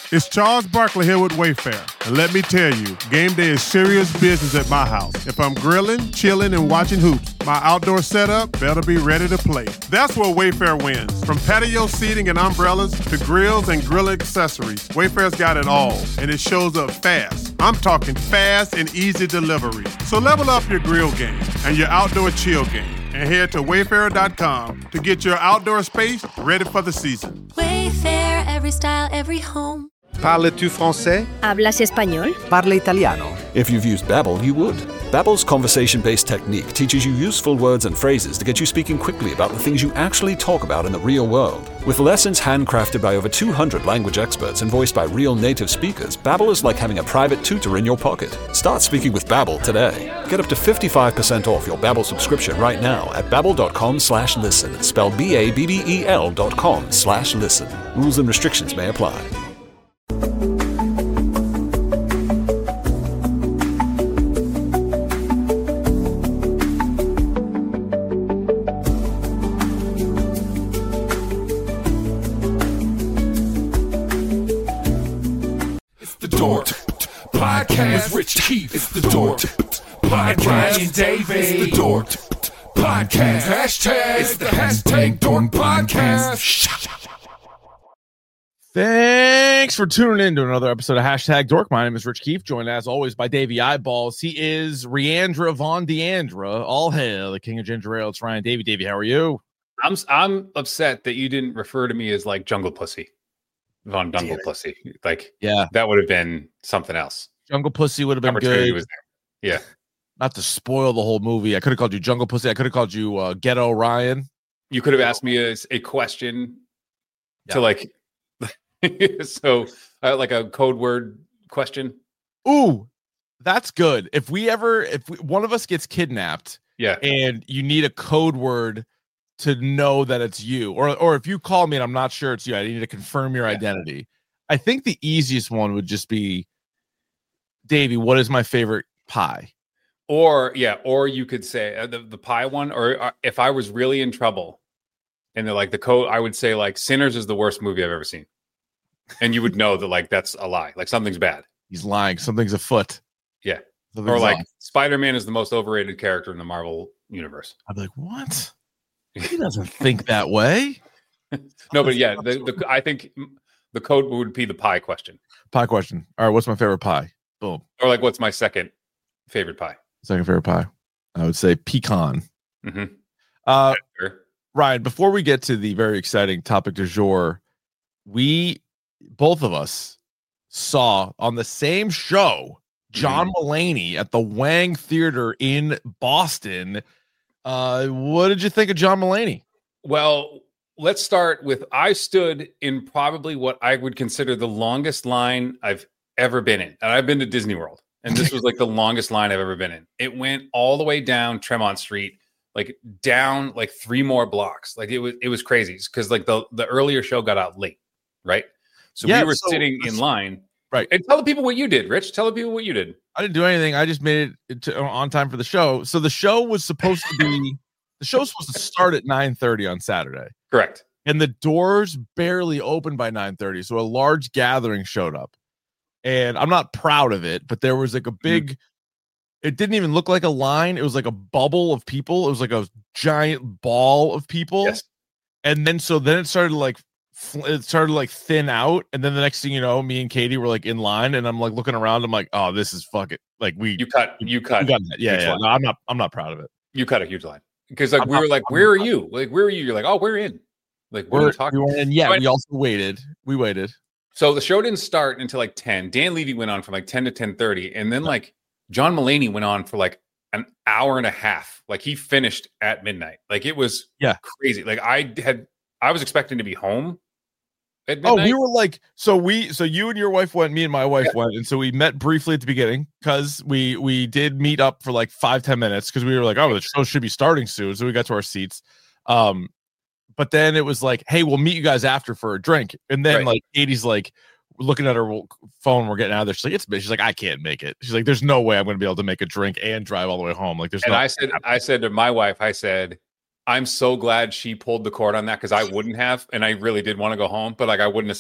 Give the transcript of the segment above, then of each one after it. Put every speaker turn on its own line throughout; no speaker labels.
It's Charles Barkley here with Wayfair. And let me tell you, game day is serious business at my house. If I'm grilling, chilling, and watching hoops, my outdoor setup better be ready to play. That's where Wayfair wins. From patio seating and umbrellas to grills and grill accessories, Wayfair's got it all, and it shows up fast. I'm talking fast and easy delivery. So level up your grill game and your outdoor chill game, and head to Wayfair.com to get your outdoor space ready for the season.
Wayfair, every style, every home.
Parles-tu français?
¿Hablas español?
Parla italiano.
If you've used Babbel, you would. Babbel's conversation-based technique teaches you useful words and phrases to get you speaking quickly about the things you actually talk about in the real world. With lessons handcrafted by over 200 language experts and voiced by real native speakers, Babbel is like having a private tutor in your pocket. Start speaking with Babbel today. Get up to 55% off your Babbel subscription right now at babbel.com/listen. Spelled BABBEL.com/listen. Rules and restrictions may apply.
Podcast, Rich Keefe. It's the Dork Podcast. Ryan David. It's the Dork Podcast. Hashtag. It's the hashtag Dork Podcast.
Thanks for tuning in to another episode of Hashtag Dork. My name is Rich Keefe, joined as always by Davey Eyeballs. He is Riandra Von Deandra. All hail the king of ginger ale. It's Ryan Davey. Davey, how are you?
I'm upset that you didn't refer to me as like Jungle Pussy. Von Dungle Pussy. Like,
yeah,
that would have been something else.
Jungle Pussy would have been good.
Was there. Yeah.
Not to spoil the whole movie. I could have called you Jungle Pussy. I could have called you Ghetto Ryan.
You could have asked me a question to like, so like a code word question.
Ooh, that's good. If one of us gets kidnapped, and you need a code word to know that it's you, or if you call me and I'm not sure it's you, I need to confirm your identity. I think the easiest one would just be, Davey, what is my favorite pie?
Or you could say the pie one, or if I was really in trouble and they're like the code, I would say like Sinners is the worst movie I've ever seen. And you would know that like that's a lie, like something's bad.
He's lying. Something's afoot.
Yeah.
Something's
or like
off.
Spider-Man is the most overrated character in the Marvel universe.
I'd be like, what? He doesn't think that way.
No, but yeah, I think the code would be the pie question.
Pie question. All right, what's my favorite pie? Boom.
Or like, what's my second favorite pie?
Second favorite pie. I would say pecan.
Mm-hmm.
Sure. Ryan, before we get to the very exciting topic du jour, both of us saw on the same show John Mulaney at the Wang Theater in Boston. What did you think of John Mulaney?
Well, let's start with, I stood in probably what I would consider the longest line I've ever been in. And I've been to Disney World, and this was like the longest line I've ever been in. It went all the way down Tremont Street, like down like 3 more blocks. Like it was crazy because like the earlier show got out late, right? So we were sitting in line.
Right.
And tell the people what you did, Rich. Tell the people what you did.
I didn't do anything. I just made it on time for the show. So the show was supposed to start at 9:30 on Saturday.
Correct.
And the doors barely opened by 9:30. So a large gathering showed up. And I'm not proud of it, but there was like a big, it didn't even look like a line. It was like a bubble of people. It was like a giant ball of people.
Yes.
And then it started like thin out, and then the next thing you know, me and Katie were like in line, and I'm like looking around. I'm like, oh, this is fucking like you cut. Yeah. No, I'm not proud of it.
You cut a huge line because like we were like, where are you? Like, where are you? You're like, oh, we're in. Like we're talking.
We also waited. We waited.
So the show didn't start until like 10. Dan Levy went on from like 10 to 10:30, and then like John Mulaney went on for like an hour and a half. Like he finished at midnight. Like it was crazy. Like I was expecting to be home.
Oh, we were like, so you and your wife went, me and my wife went, and so we met briefly at the beginning because we did meet up for like 5-10 minutes because we were like, oh, the show should be starting soon, so we got to our seats. But then it was like, hey, we'll meet you guys after for a drink, and then like Katie's like looking at her phone, we're getting out of there. She's like, she's like, I can't make it. She's like, there's no way I'm going to be able to make a drink and drive all the way home. Like there's. And
I said to my wife, I said, I'm so glad she pulled the cord on that because I wouldn't have, and I really did want to go home, but like I wouldn't have said no.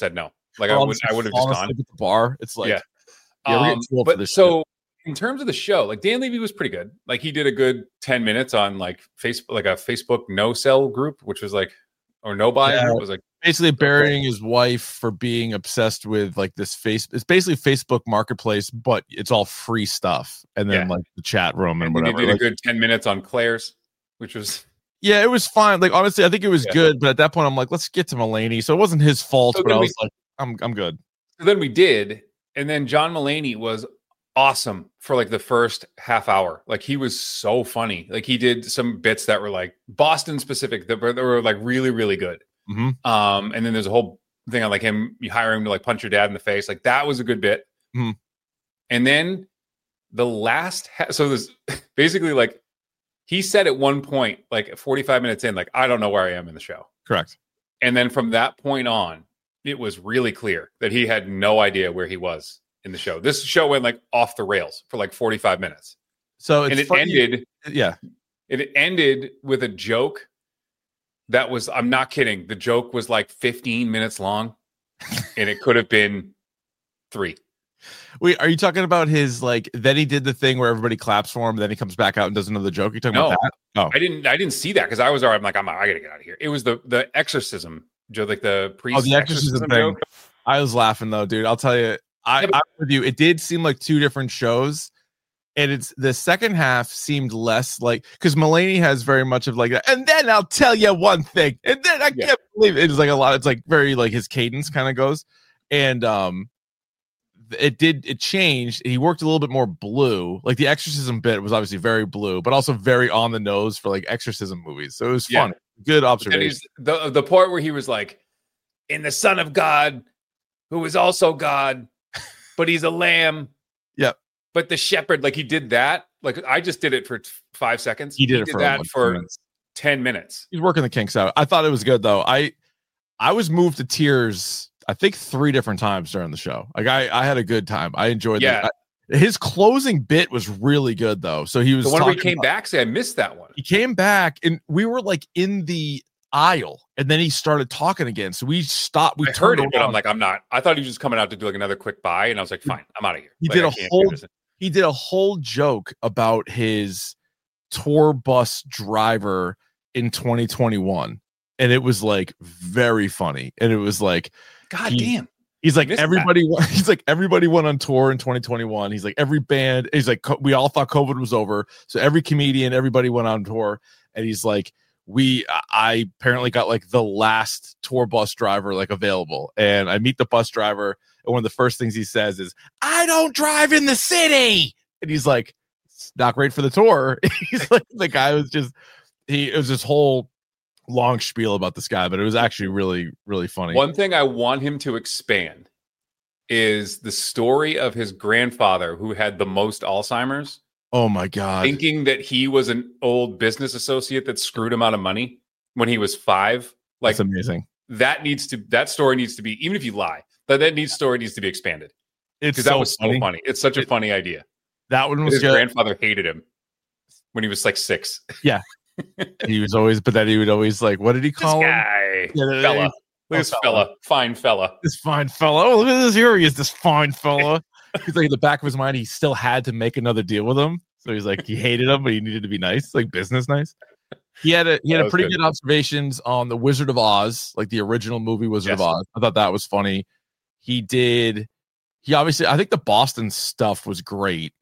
Like I would have just gone
at the bar. It's like,
but so in terms of the show, like Dan Levy was pretty good. Like he did a good 10 minutes on like Facebook, like a Facebook no sell group, which was like, or no buy group was like
basically burying his wife for being obsessed with like this it's basically Facebook Marketplace, but it's all free stuff. And then like the chat room and whatever.
He did a good 10 minutes on Claire's, which was.
Yeah, it was fine. Like honestly, I think it was good, but at that point, I'm like, let's get to Mulaney. So it wasn't his fault, but I was like, I'm good.
So then we did, and then John Mulaney was awesome for like the first half hour. Like he was so funny. Like he did some bits that were like Boston specific that were like really, really good.
Mm-hmm.
And then there's a whole thing on like him, you hire him to like punch your dad in the face. Like that was a good bit.
Mm-hmm.
And then the last, so this basically like. He said at one point, like 45 minutes in, like, I don't know where I am in the show.
Correct.
And then from that point on, it was really clear that he had no idea where he was in the show. This show went like off the rails for like 45 minutes.
So
it ended.
Yeah.
It ended with a joke that was, I'm not kidding. The joke was like 15 minutes long and it could have been 3.
Wait, are you talking about his like? Then he did the thing where everybody claps for him, then he comes back out and does another joke. You talking about that? Oh,
I didn't see that because I was already. I'm like, I gotta get out of here. It was the exorcism joke, like the priest.
Oh, the exorcism thing. Joke. I was laughing though, dude. I'll tell you, I'm with you. It did seem like 2 different shows, and it's the second half seemed less like because Mulaney has very much of like that. And then I'll tell you one thing, and then I can't believe it. It's like a lot. It's like very like his cadence kind of goes, and it changed. He worked a little bit more blue. Like the exorcism bit was obviously very blue, but also very on the nose for like exorcism movies. So it was fun. Good observation.
The part where he was like, in the Son of God, who is also God, but he's a lamb.
Yep.
But the shepherd, like he did that. Like I just did it for 5 seconds.
He did
that for 10 minutes.
He's working the kinks out. I thought it was good though. I was moved to tears I think 3 different times during the show. Like I had a good time. I enjoyed that. His closing bit was really good though. So he was
the one where he came back. See, I missed that one.
He came back and we were like in the aisle and then he started talking again. So we stopped.
I heard it, but I'm like, I'm not. I thought he was just coming out to do like another quick buy. And I was like, fine, I'm out of here.
He did a whole joke about his tour bus driver in 2021. And it was like very funny. And it was like,
God damn.
He's like everybody. He's like everybody went on tour in 2021. He's like every band. He's like we all thought COVID was over, so every comedian, everybody went on tour. And he's like, I apparently got like the last tour bus driver like available. And I meet the bus driver, and one of the first things he says is, "I don't drive in the city." And he's like, "It's not great for the tour." He's like, the guy was just it was this whole long spiel about this guy, but it was actually really, really funny.
One thing I want him to expand is the story of his grandfather who had the most Alzheimer's.
Oh my God.
Thinking that he was an old business associate that screwed him out of money when he was 5. Like,
that's amazing.
That story needs to be, even if you lie, story needs to be expanded.
Because
that was so funny. It's such a funny idea.
That one was
his
good.
Grandfather hated him when he was like 6.
Yeah. He was always, but then he would always like, what did he call
this guy?
him?
Fella. Look at this fella. Fine fella.
This fine fella. Oh, look at this. Here he is, this fine fella. He's like in the back of his mind, he still had to make another deal with him. So he's like, he hated him, but he needed to be nice, like business nice. He had pretty good observations on the Wizard of Oz, like the original movie Wizard of Oz. I thought that was funny. He obviously, I think the Boston stuff was great.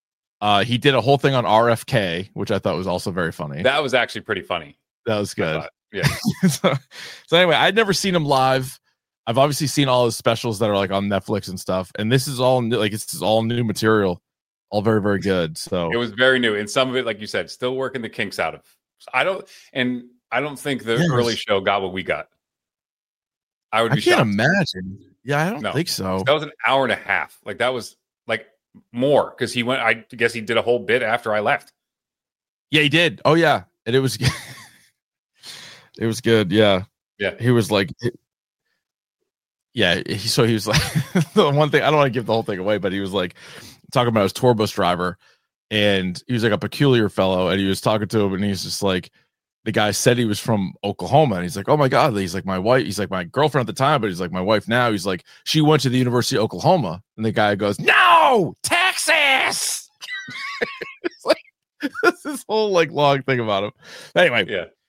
He did a whole thing on RFK, which I thought was also very funny.
That was actually pretty funny.
That was good.
Yeah.
so anyway, I'd never seen him live. I've obviously seen all his specials that are like on Netflix and stuff. And this is all new, like this is all new material, all very, very good. So
it was very new. And some of it, like you said, still working the kinks out of. I don't think the early show got what we got. I can't
imagine. Yeah, I don't think so.
That was an hour and a half. Like that was like more because he went. I guess he did a whole bit after I left.
Yeah, he did. Oh yeah, and it was it was good. Yeah,
yeah.
He was like, yeah. So he was like the one thing. I don't want to give the whole thing away, but he was like talking about his tour bus driver, and he was like a peculiar fellow, and he was talking to him, and he's just like, the guy said he was from Oklahoma, and he's like, oh my God, he's like my wife, he's like my girlfriend at the time, but he's like my wife now. He's like, she went to the University of Oklahoma, and the guy goes, no, Texas. It's like this whole like long thing about him. Anyway,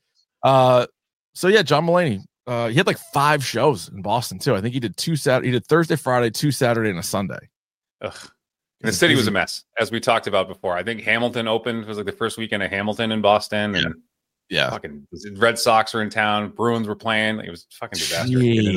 so yeah, John Mulaney. He had like 5 shows in Boston too. I think he did 2 Saturday. He did Thursday, Friday, 2 Saturday, and a Sunday.
Ugh. The city was a mess, as we talked about before. I think Hamilton opened. It was like the first weekend of Hamilton in Boston, and fucking Red Sox were in town. Bruins were playing. It was a fucking disaster.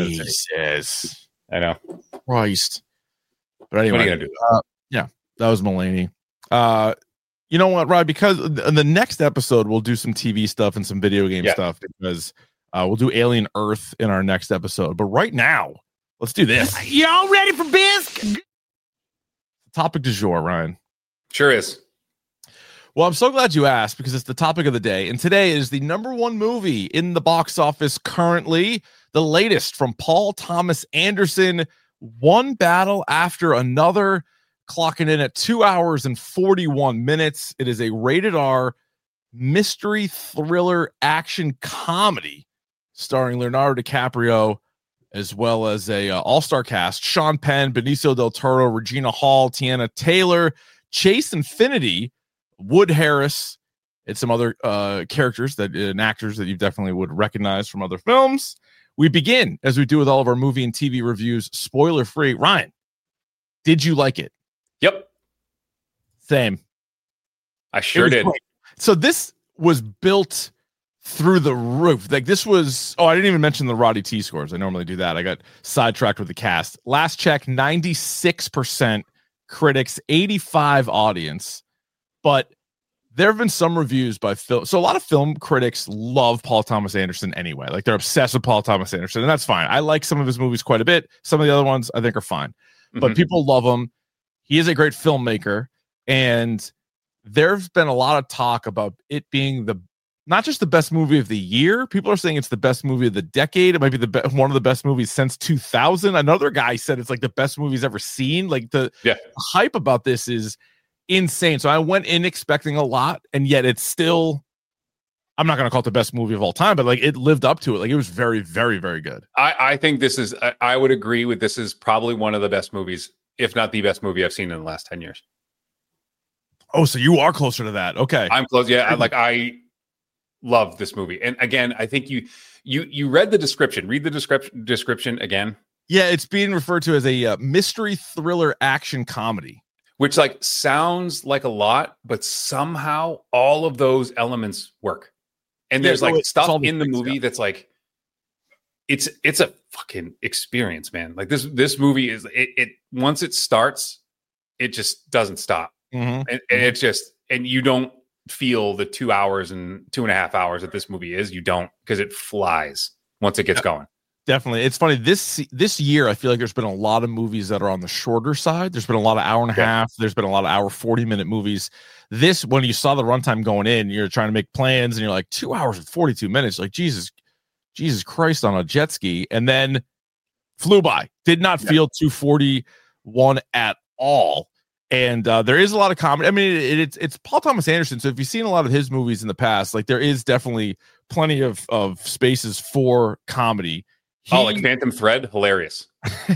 Jesus,
I know,
Christ. But anyway,
what are you gonna do?
Yeah, that was Mulaney. You know what, Rod? Because in the next episode we'll do some TV stuff and some video game stuff, because we'll do Alien Earth in our next episode. But right now, let's do this.
Y'all ready for biz?
Topic du jour, Ryan.
Sure is.
Well, I'm so glad you asked, because it's the topic of the day. And today is the #1 movie in the box office currently, the latest from Paul Thomas Anderson, one battle after another, clocking in at 2 hours and 41 minutes. It is a rated R mystery thriller action comedy starring Leonardo DiCaprio, as well as a all-star cast: Sean Penn, Benicio del Toro, Regina Hall, Tiana Taylor, Chase Infinity, Wood Harris, and some other characters and actors that you definitely would recognize from other films. We begin, as we do with all of our movie and TV reviews, spoiler-free. Ryan, did you like it?
Yep.
Same.
I sure did.
Great. So this was built through the roof. Like this was, I didn't even mention the Roddy T scores. I normally do that. I got sidetracked with the cast. Last check, 96% critics, 85 audience. But there have been some reviews by film. So a lot of film critics love Paul Thomas Anderson anyway. Like they're obsessed with Paul Thomas Anderson, and that's fine. I like some of his movies quite a bit. Some of the other ones I think are fine. But people love him. He is a great filmmaker. And there's been a lot of talk about it being not just the best movie of the year. People are saying it's the best movie of the decade. It might be one of the best movies since 2000. Another guy said it's like the best movie he's ever seen. Like the hype about this is insane. So I went in expecting a lot, and yet it's still, I'm not going to call it the best movie of all time, but like it lived up to it. Like it was very, very, very good.
I think this is, I would agree with, this is probably one of the best movies, if not the best movie I've seen in the last 10 years.
Oh, so you are closer to that. Okay.
I'm close. Yeah. I love this movie. And again, I think you read the description. Read the description again.
Yeah, it's being referred to as a mystery thriller action comedy,
which like sounds like a lot, but somehow all of those elements work. And there's like stuff in the movie that's like, it's a fucking experience, man. Like this movie is it once it starts, it just doesn't stop. And it's just, and you don't feel the 2 hours and 2.5 hours that this movie is. You don't, because it flies once it gets going.
Definitely. It's funny. This year, I feel like there's been a lot of movies that are on the shorter side. There's been a lot of hour and a half. There's been a lot of hour 40-minute movies. This, when you saw the runtime going in, you're trying to make plans and you're like 2 hours and 42 minutes. Like Jesus Christ on a jet ski. And then flew by. Did not feel 241 at all. And there is a lot of comedy. I mean, it's Paul Thomas Anderson. So if you've seen a lot of his movies in the past, like there is definitely plenty of spaces for comedy.
Like Phantom Thread, hilarious.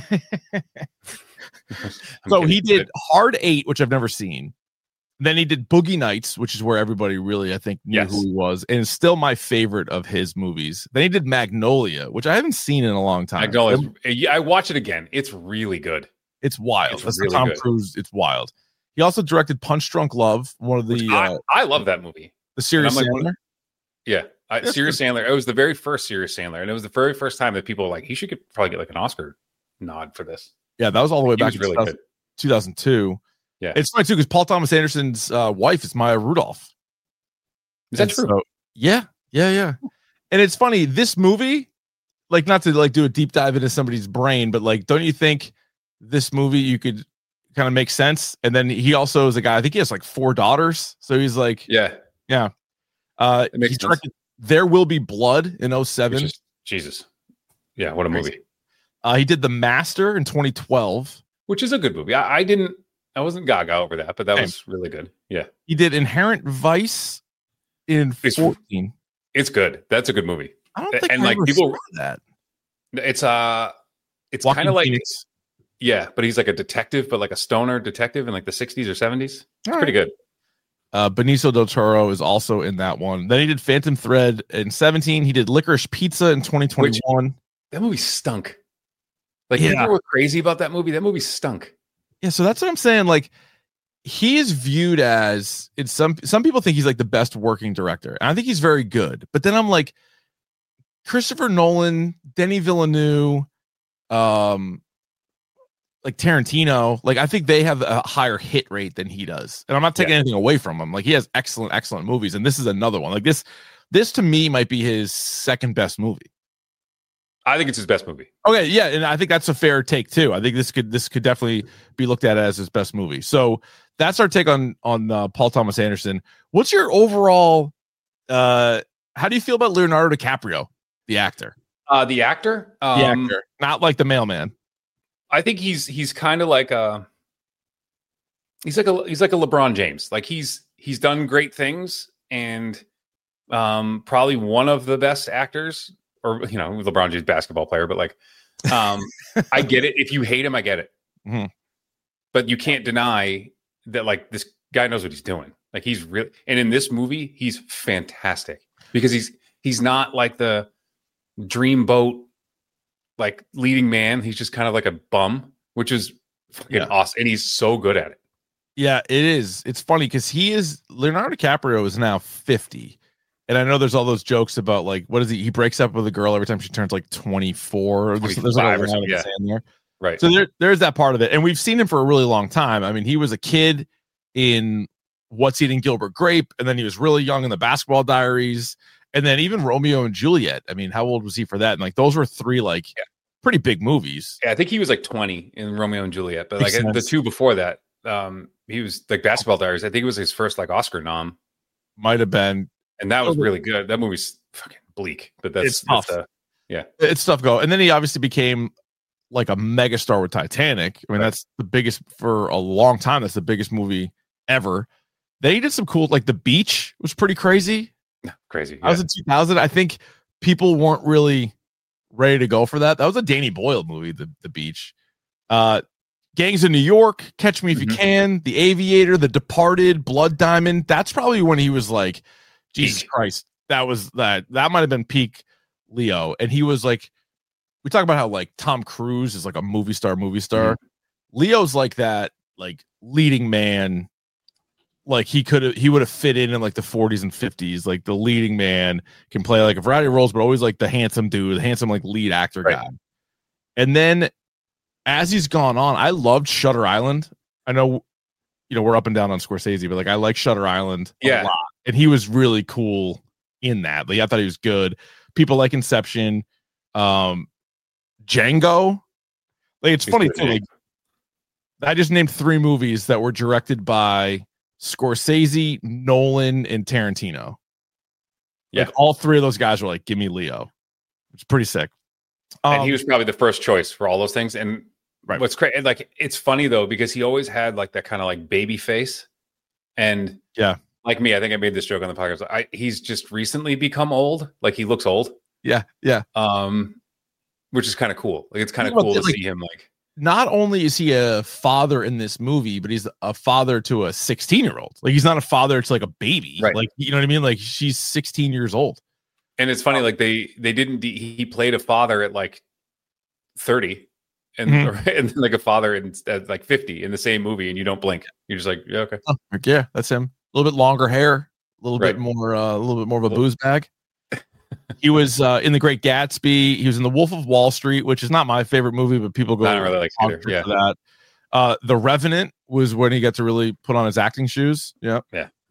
So he did Hard 8, which I've never seen. Then he did Boogie Nights, which is where everybody really, I think, knew who he was, and it's still my favorite of his movies. Then he did Magnolia, which I haven't seen in a long time.
Magnolia, I watch it again. It's really good.
It's wild. That's really Tom Cruise. It's wild. He also directed Punch Drunk Love, one of the.
I love that movie.
The Serious Sandler.
Serious Sandler. It was the very first Serious Sandler, and it was the very first time that people were like, he should probably get like an Oscar nod for this. Yeah,
that was all the way back in 2002. Yeah, it's funny too because Paul Thomas Anderson's wife is Maya Rudolph.
Is that true?
So, yeah. And it's funny, this movie, like, not to like do a deep dive into somebody's brain, but like, don't you think this movie you could kind of make sense? And then he also is a guy, I think he has like 4 daughters, so he's like,
yeah.
It makes sense. There Will Be Blood in 2007.
Jesus, yeah, what a movie.
He did The Master in 2012,
which is a good movie. I wasn't gaga over that, but that was really good. Yeah.
He did Inherent Vice in 2014.
It's good. That's a good movie.
I don't think
and
I
like
ever
people
saw that.
It's kind of like but he's like a detective, but like a stoner detective in like the 60s or 70s. It's pretty good.
Benicio del Toro is also in that one. Then he did Phantom Thread in 2017. He did Licorice Pizza in 2021.
That movie stunk. Like people were crazy about that movie. That movie stunk.
Yeah, so that's what I'm saying. Like he is viewed as some people think he's like the best working director. And I think he's very good. But then I'm like Christopher Nolan, Denis Villeneuve, like Tarantino, like I think they have a higher hit rate than he does. And I'm not taking anything away from him. Like he has excellent movies. And this is another one. Like this to me might be his second best movie.
I think it's his best movie.
Okay, yeah, and I think that's a fair take too. I think this could definitely be looked at as his best movie. So that's our take on Paul Thomas Anderson. What's your overall how do you feel about Leonardo DiCaprio, the actor?
The actor?
The actor, not like the mailman.
I think he's kind of like he's like a LeBron James. Like he's done great things and probably one of the best actors, or LeBron James basketball player, but like I get it. If you hate him, I get it.
Mm-hmm.
But you can't deny that like this guy knows what he's doing. Like he's really, and in this movie, he's fantastic because he's not like the dreamboat like leading man. He's just kind of like a bum, which is fucking awesome, and he's so good at it.
Yeah, it is. It's funny because Leonardo DiCaprio is now 50, and I know there's all those jokes about like what is he breaks up with a girl every time she turns like 24. There's like a line in there,
right?
So there's that part of it, and we've seen him for a really long time. I mean, he was a kid in What's Eating Gilbert Grape, and then he was really young in The Basketball Diaries, and then even Romeo and Juliet. I mean, how old was he for that? And like those were three like pretty big movies.
Yeah, I think he was like 20 in Romeo and Juliet, but like the two before that, he was like Basketball Diaries. I think it was his first like Oscar nom.
Might have been,
and that was really good. That movie's fucking bleak, but it's tough.
It's tough go. And then he obviously became like a megastar with Titanic. I mean, that's the biggest for a long time. That's the biggest movie ever. Then he did some cool, like The Beach was pretty crazy.
Crazy.
I was in 2000. I think people weren't really ready to go for that. That was a Danny Boyle movie, The Beach. Gangs of New York, Catch Me If You Can, The Aviator, The Departed, Blood Diamond. That's probably when he was like, Jesus Christ. That might have been peak Leo. And he was like, we talk about how like Tom Cruise is like a movie star. Leo's like that, like leading man. Like he would have fit in like the 40s and 50s. Like the leading man can play like a variety of roles, but always like the handsome dude, the handsome like lead actor guy. And then as he's gone on, I loved Shutter Island. I know, we're up and down on Scorsese, but like I like Shutter Island a lot. And he was really cool in that. Like I thought he was good. People like Inception, Django. Like it's funny too. Like I just named 3 movies that were directed by Scorsese, Nolan, and Tarantino. Like all 3 of those guys were like, give me Leo. It's pretty sick.
And he was probably the first choice for all those things. And what's crazy, like it's funny though, because he always had like that kind of like baby face. And like me, I think I made this joke on the podcast. He's just recently become old. Like he looks old.
Yeah.
Which is kind of cool. Like it's kind of cool to see him like.
Not only is he a father in this movie, but he's a father to a 16-year-old. Like he's not a father to like a baby. Right. Like, you know what I mean? Like she's 16 years old.
And it's funny, like he played a father at like 30 and like a father at like 50 in the same movie, and you don't blink. You're just like, yeah, okay.
Oh, yeah, that's him. A little bit longer hair, a little bit more of a booze bag. He was in The Great Gatsby. He was in The Wolf of Wall Street, which is not my favorite movie, but people go.
I don't really like either. Yeah.
For that. The Revenant was when he got to really put on his acting shoes. Yeah.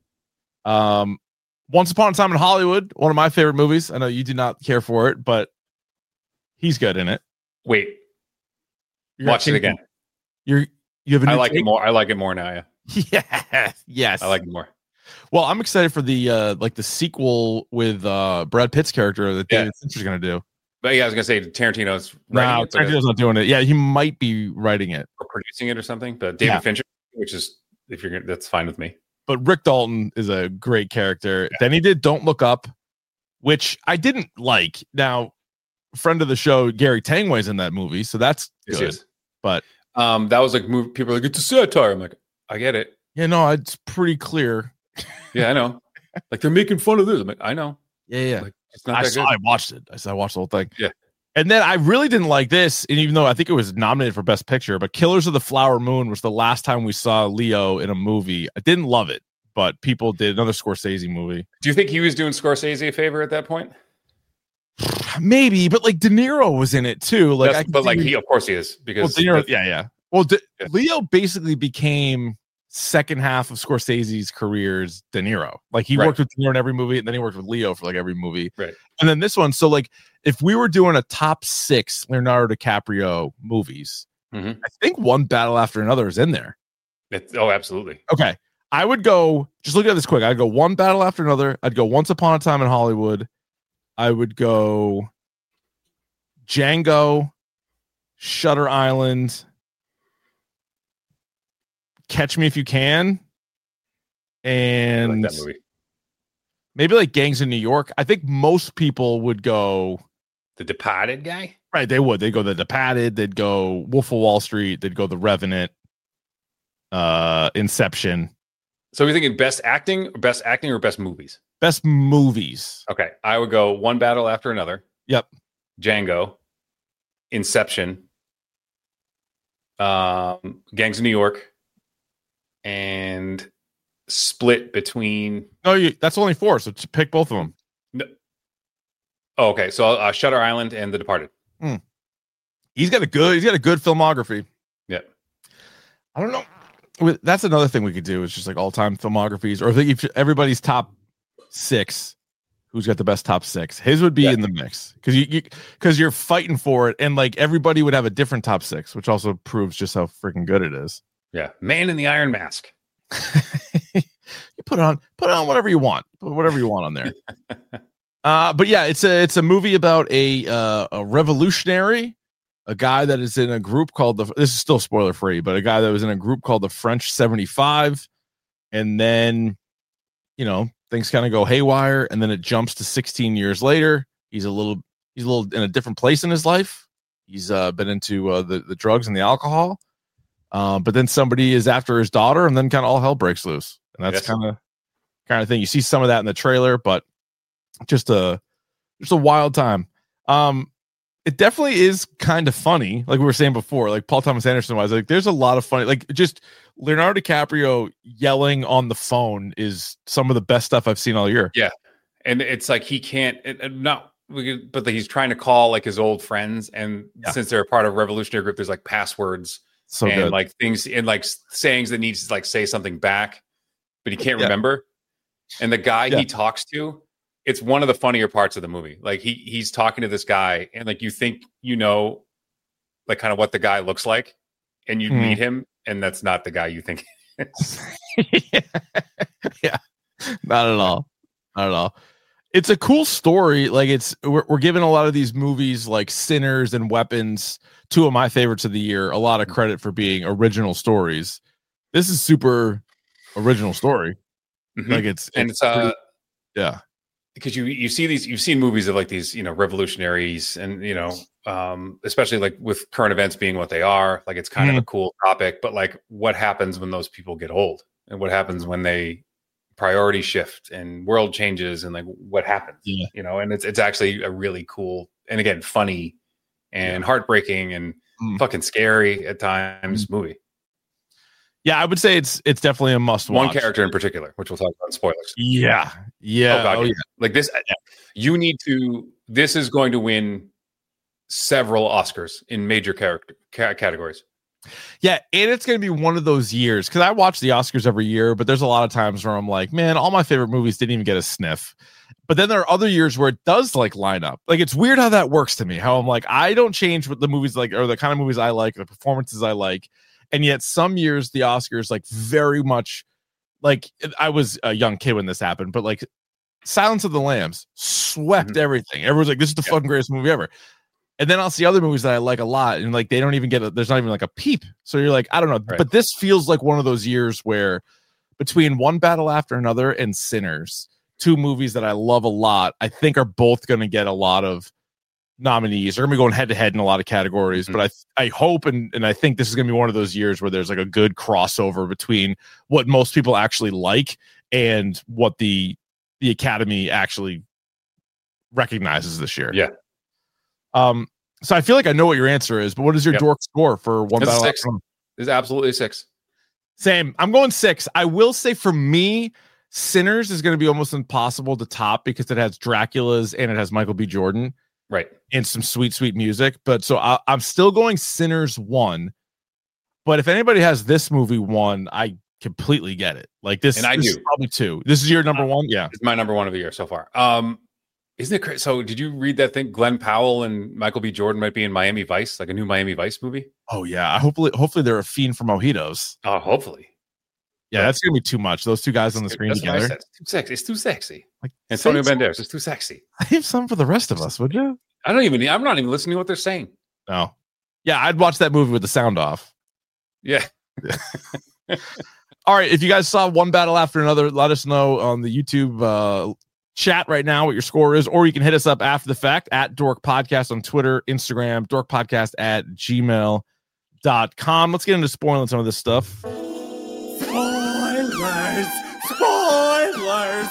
Once Upon a Time in Hollywood, one of my favorite movies. I know you do not care for it, but he's good in it.
Wait, watch it again.
You have.
I like it more. I like it more now.
Yeah. Yes.
I like it more.
Well, I'm excited for the the sequel with Brad Pitt's character that David Fincher's going to do.
But yeah, I was going to say Tarantino's
writing it. Tarantino's not doing it. Yeah, he might be writing it
or producing it or something. But David Fincher, which is that's fine with me.
But Rick Dalton is a great character. Then he did Don't Look Up, which I didn't like. Now, friend of the show, Gary Tangway's in that movie, so that's good.
Yes.
But
that was like people are like, it's a satire. I'm like, I get it.
Yeah, no, it's pretty clear.
Yeah, I know. Like they're making fun of this. I'm like, I know.
Yeah.
Like, it's not that good.
I watched it. I watched the whole thing.
Yeah.
And then I really didn't like this, and even though I think it was nominated for Best Picture, but Killers of the Flower Moon was the last time we saw Leo in a movie. I didn't love it, but people did. Another Scorsese movie.
Do you think he was doing Scorsese a favor at that point?
Maybe, but like De Niro was in it too. Like,
he, of course, he is because
De Niro, yeah. Well, Leo basically became second half of Scorsese's career's De Niro. Like he worked with De Niro in every movie, and then he worked with Leo for like every movie.
Right. And
then this one. So like, if we were doing a top 6 Leonardo DiCaprio movies, I think One Battle After Another is in there.
Absolutely.
Okay. I would go, just look at this quick. I'd go One Battle After Another. I'd go Once Upon a Time in Hollywood. I would go Django, Shutter Island, Catch Me If You Can, and
I like that movie.
Maybe like Gangs of New York. I think most people would go
The Departed guy.
Right, they would. They'd go The Departed. They'd go Wolf of Wall Street. They'd go The Revenant, Inception.
So we're thinking best acting or best movies?
Best movies.
Okay, I would go One Battle After Another.
Yep.
Django, Inception, Gangs of New York, and split between.
No, that's only 4. So pick both of them.
No. Oh, okay. So Shutter Island and The Departed.
He's got a good filmography.
Yeah.
I don't know. That's another thing we could do is just like all-time filmographies, or if everybody's top 6, who's got the best top 6? His would be in the mix because you're fighting for it, and like everybody would have a different top 6, which also proves just how freaking good it is.
Yeah, Man in the Iron Mask.
You put on whatever you want, put whatever you want on there. But yeah, it's a movie about a revolutionary. A guy that is in a group called this is still spoiler free, but a guy that was in a group called the French 75. And then, things kind of go haywire. And then it jumps to 16 years later. He's a little in a different place in his life. He's been into the drugs and the alcohol. But then somebody is after his daughter, and then kind of all hell breaks loose. And that's kind of thing. You see some of that in the trailer, but just a wild time. It definitely is kind of funny, like we were saying before, like Paul Thomas Anderson was like, there's a lot of funny, like just Leonardo DiCaprio yelling on the phone is some of the best stuff I've seen all year.
Yeah. And it's like, he can't, but he's trying to call like his old friends. And since they're a part of a revolutionary group, there's like passwords and good. Like things and like sayings that needs to like say something back, but he can't remember. And the guy he talks to, it's one of the funnier parts of the movie. Like he's talking to this guy, and like you think like kind of what the guy looks like, and you meet him, and that's not the guy you think.
Yeah, not at all. It's a cool story. Like we're giving a lot of these movies like Sinners and Weapons, 2 of my favorites of the year, a lot of credit for being original stories. This is super original story. Like it's pretty,
because you've seen movies of like these, revolutionaries and, especially like with current events being what they are, like it's kind of a cool topic, but like what happens when those people get old, and what happens when they priority shift and world changes, and like what happens, and it's actually a really cool, and again, funny and heartbreaking and fucking scary at times movie.
Yeah, I would say it's definitely a must watch.
One character in particular, which we'll talk about in spoilers.
Yeah.
Oh, God, yeah. Like this, you need to. This is going to win several Oscars in major categories.
Yeah, and it's going to be one of those years, because I watch the Oscars every year, but there's a lot of times where I'm like, man, all my favorite movies didn't even get a sniff. But then there are other years where it does like line up. Like it's weird how that works to me. How I'm like, I don't change what the movies like, or the kind of movies I like, the performances I like. And yet some years the Oscars like very much, like I was a young kid when this happened, but like Silence of the Lambs swept everything. Everyone's like, this is the fucking greatest movie ever. And then I'll see other movies that I like a lot, and like they don't even get there's not even like a peep. So you're like, I don't know. Right. But this feels like one of those years where between One Battle After Another and Sinners, two movies that I love a lot, I think are both going to get a lot of nominees. They're going to be going head to head in a lot of categories, but I hope and I think this is going to be one of those years where there's like a good crossover between what most people actually like and what the Academy actually recognizes this year.
Yeah.
So I feel like I know what your answer is, but what is your dork score for One Battle?
Six. It's absolutely 6.
Same. I'm going 6. I will say for me, Sinners is going to be almost impossible to top because it has Dracula's and it has Michael B. Jordan.
Right.
And some sweet, sweet music. But so I'm still going Sinners 1. But if anybody has this movie 1, I completely get it. Like this,
and I
this
do.
Is probably 2. This is your number 1? Yeah.
It's my number 1 of the year so far. Isn't it crazy? So did you read that thing? Glenn Powell and Michael B. Jordan might be in Miami Vice, like a new Miami Vice movie.
Oh, yeah. Hopefully they're a fiend for mojitos.
Oh, hopefully.
Yeah, that's going to be too much. Those two guys on the screen together.
It's too sexy. It's too sexy.
Like,
Antonio Banderas. It's too sexy.
Save some for the rest of us, would you?
I'm not even listening to what they're saying.
No. Yeah, I'd watch that movie with the sound off.
Yeah.
All right. If you guys saw one battle after another, let us know on the YouTube chat right now what your score is, or you can hit us up after the fact at Dork Podcast on Twitter, Instagram, dorkpodcast@gmail.com. Let's get into spoiling some of this stuff.
Spoilers!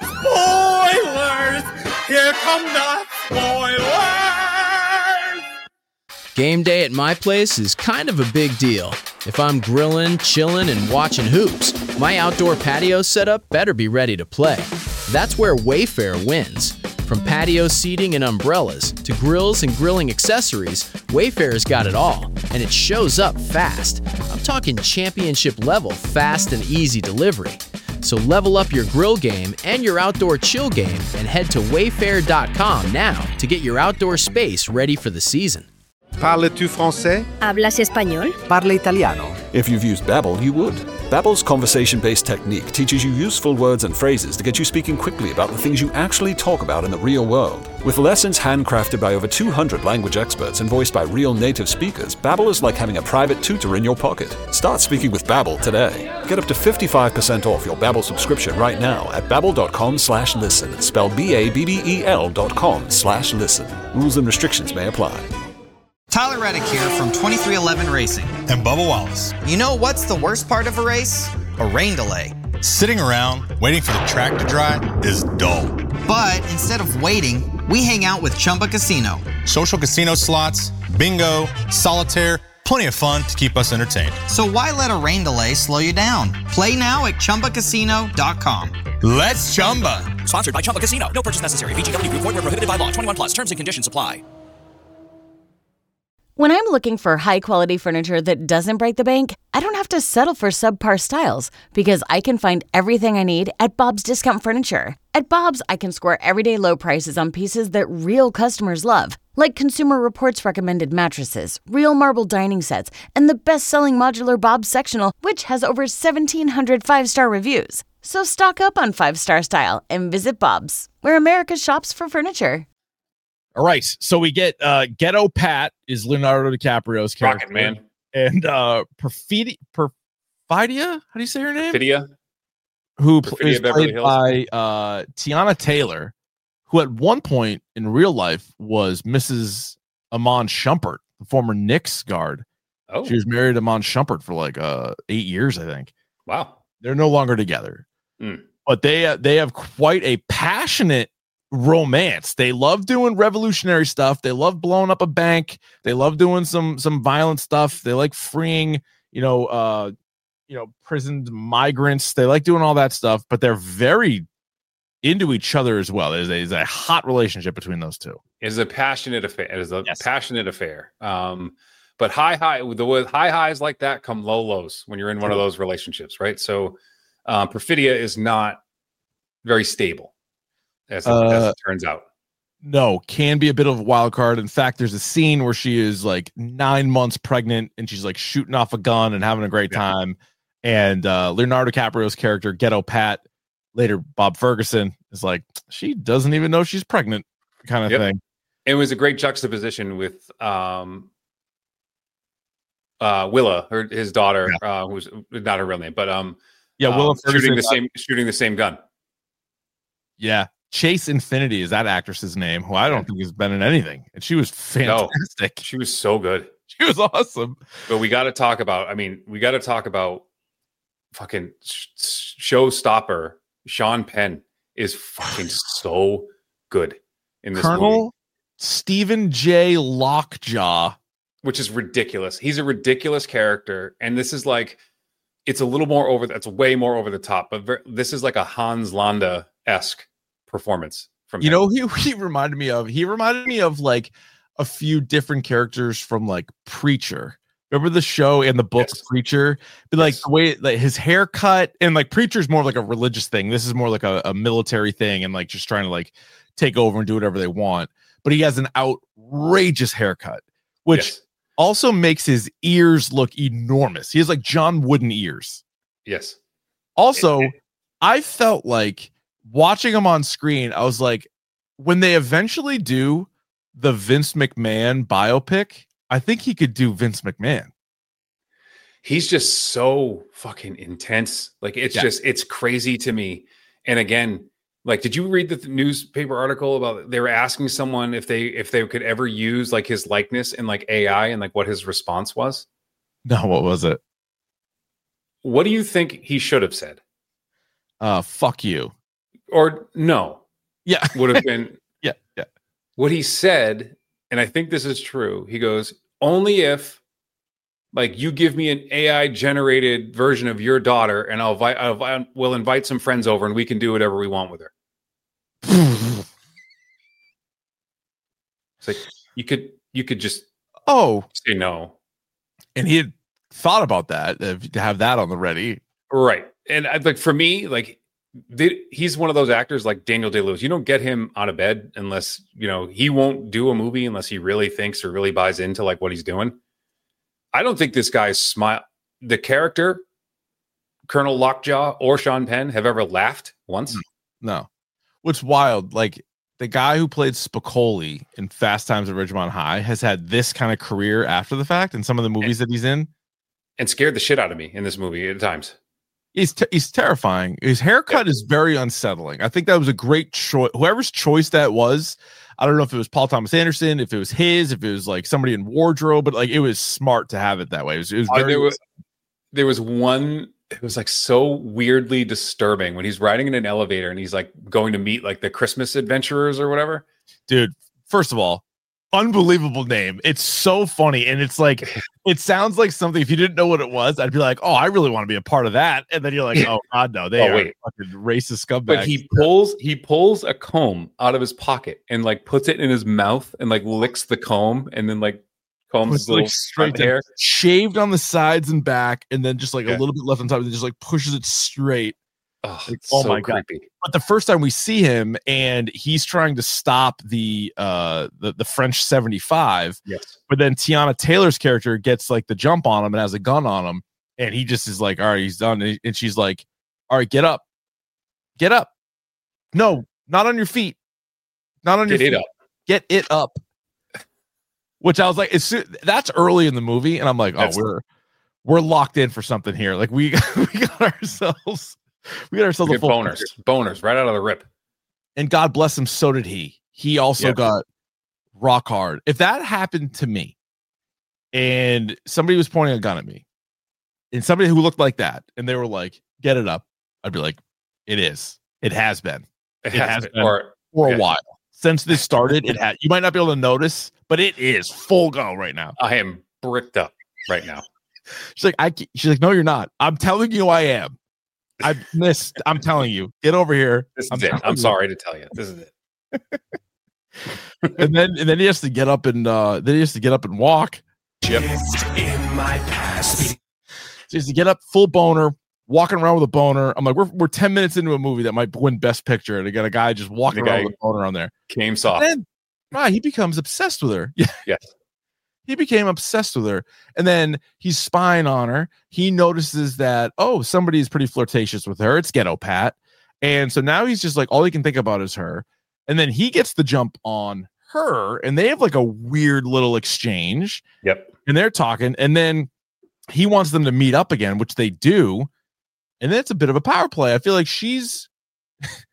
Here come the spoilers!
Game day at my place is kind of a big deal. If I'm grilling, chilling, and watching hoops, my outdoor patio setup better be ready to play. That's where Wayfair wins. From patio seating and umbrellas to grills and grilling accessories, Wayfair's got it all, and it shows up fast. I'm talking championship level fast and easy delivery. So level up your grill game and your outdoor chill game and head to wayfair.com now to get your outdoor space ready for the season.
Parles-tu français?
¿Hablas español?
Parla italiano.
If you've used Babbel, you would. Babbel's conversation-based technique teaches you useful words and phrases to get you speaking quickly about the things you actually talk about in the real world. With lessons handcrafted by over 200 language experts and voiced by real native speakers, Babbel is like having a private tutor in your pocket. Start speaking with Babbel today. Get up to 55% off your Babbel subscription right now at babbel.com/listen. Spelled BABBEL.com/listen. Rules and restrictions may apply.
Tyler Reddick here from 2311 Racing.
And Bubba Wallace.
You know what's the worst part of a race? A rain delay.
Sitting around waiting for the track to dry is dull.
But instead of waiting, we hang out with Chumba Casino.
Social casino slots, bingo, solitaire, plenty of fun to keep us entertained.
So why let a rain delay slow you down? Play now at ChumbaCasino.com.
Let's Chumba.
Sponsored by Chumba Casino. No purchase necessary. VGW Group. Void where prohibited by law. 21 plus. Terms and conditions apply.
When I'm looking for high-quality furniture that doesn't break the bank, I don't have to settle for subpar styles because I can find everything I need at Bob's Discount Furniture. At Bob's, I can score everyday low prices on pieces that real customers love, like Consumer Reports recommended mattresses, real marble dining sets, and the best-selling modular Bob's Sectional, which has over 1,700 five-star reviews. So stock up on five-star style and visit Bob's, where America shops for furniture.
All right, so we get Ghetto Pat is Leonardo DiCaprio's character,
Rocket Man,
and Perfidia. How do you say her name?
Perfidia,
who
Perfidia
is played by Tiana Taylor, who at one point in real life was Mrs. Amon Shumpert, the former Knicks guard.
Oh,
she was married to Amon Shumpert for like 8 years, I think.
Wow,
they're no longer together, but they have quite a passionate romance. They love doing revolutionary stuff. They love blowing up a bank. They love doing some violent stuff. They like freeing, prisoned migrants. They like doing all that stuff, but they're very into each other as well. There's a hot relationship between those two.
It is a passionate affair. Passionate affair. But high highs like that come low lows when you're in one of those relationships, right? So Perfidia is not very stable. As it turns out.
No, can be a bit of a wild card. In fact, there's a scene where she is like 9 months pregnant and she's like shooting off a gun and having a great time. And Leonardo DiCaprio's character, Ghetto Pat, later Bob Ferguson, is like, she doesn't even know she's pregnant kind of thing.
It was a great juxtaposition with Willa, his daughter, who's not her real name, but
Willa Ferguson
shooting the same gun.
Yeah. Chase Infinity is that actress's name, who I don't think has been in anything. And she was fantastic.
No, she was so good.
She was awesome.
But we got to talk about, fucking showstopper. Sean Penn is fucking so good in this
Colonel
movie.
Stephen J. Lockjaw.
Which is ridiculous. He's a ridiculous character. And this is like, it's a little more it's way more over the top. But this is like a Hans Landa-esque performance from him.
You know who he reminded me of? He reminded me of like a few different characters from like Preacher. Remember the show and the book Preacher? But like the way like his haircut, and like Preacher's more like a religious thing. This is more like a military thing, and like just trying to like take over and do whatever they want. But he has an outrageous haircut, which also makes his ears look enormous. He has like John Wooden ears.
Yes.
Also, I felt like watching him on screen, I was like, when they eventually do the Vince McMahon biopic, I think he could do Vince McMahon.
He's just so fucking intense. Like it's crazy to me. And again, like, did you read the newspaper article about they were asking someone if they could ever use like his likeness in like AI, and like what his response was?
No, what was it?
What do you think he should have said?
Fuck you.
Or no.
Yeah.
Would have been
yeah.
What he said, and I think this is true. He goes, only if like you give me an AI generated version of your daughter, and we'll invite some friends over and we can do whatever we want with her. It's like you could just say no.
And he had thought about that to have that on the ready.
Right. And like for me, like he's one of those actors like Daniel Day-Lewis. You don't get him out of bed unless, he won't do a movie unless he really thinks or really buys into like what he's doing. I don't think this guy's the character, Colonel Lockjaw or Sean Penn, have ever laughed once.
No. What's wild, like the guy who played Spicoli in Fast Times at Ridgemont High has had this kind of career after the fact in some of the movies that he's in.
And scared the shit out of me in this movie at times.
He's terrifying. His haircut is very unsettling. I think that was a great choice. Whoever's choice that was, I don't know if it was Paul Thomas Anderson, if it was if it was like somebody in wardrobe, but like it was smart to have it that way. It was very.
There was one. It was like so weirdly disturbing when he's riding in an elevator and he's like going to meet like the Christmas adventurers or whatever.
Dude, first of all, unbelievable name. It's so funny. And it's like, it sounds like something, if you didn't know what it was, I'd be like, oh, I really want to be a part of that. And then you're like, oh God, no, they are fucking racist scumbags.
But he pulls a comb out of his pocket and like puts it in his mouth and like licks the comb and then like combs his little straight hair,
shaved on the sides and back, and then just like a little bit left on top, and just like pushes it straight.
Like, oh so my creepy.
God. But the first time we see him and he's trying to stop the French 75.
Yes.
But then Tiana Taylor's character gets like the jump on him and has a gun on him. And he just is like, all right, he's done. And she's like, all right, get up. Get up. No, not on your feet. Not on your feet. Get it up. Which I was like, that's early in the movie. And I'm like, we're locked in for something here. Like we got ourselves a full
boners right out of the rip.
And God bless him, so did he. He also got rock hard. If that happened to me and somebody was pointing a gun at me and somebody who looked like that and they were like, get it up, I'd be like, it is. It has been. It has been for a while. Since this started, you might not be able to notice, but it is full go right now.
I am bricked up right now.
She's like, no, you're not. I'm telling you I am. I'm telling you, get over here.
This is it. I'm sorry to tell you. This is it.
and then he has to get up and walk.
Yep. In my past.
So he has to get up, full boner, walking around with a boner. I'm like, we're 10 minutes into a movie that might win Best Picture, and I got a guy just walking around with a boner on there.
Came soft.
And then, he becomes obsessed with her.
Yes.
He became obsessed with her. And then he's spying on her. He notices that, somebody's pretty flirtatious with her. It's Ghetto Pat. And so now he's just like, all he can think about is her. And then he gets the jump on her, and they have like a weird little exchange.
Yep.
And they're talking. And then he wants them to meet up again, which they do. And then it's a bit of a power play. I feel like she's